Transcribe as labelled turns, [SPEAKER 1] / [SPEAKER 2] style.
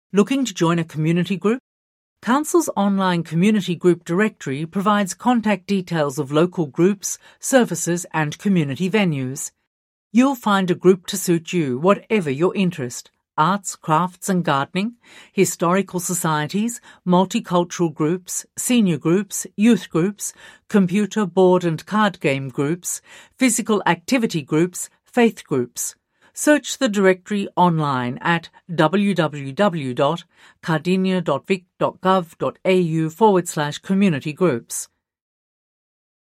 [SPEAKER 1] Looking to join a community group? Council's online community group directory provides contact details of local groups, services and community venues. You'll find a group to suit you, whatever your interest: arts, crafts and gardening, historical societies, multicultural groups, senior groups, youth groups, computer, board and card game groups, physical activity groups, faith groups. Search the directory online at www.cardinia.vic.gov.au/community groups.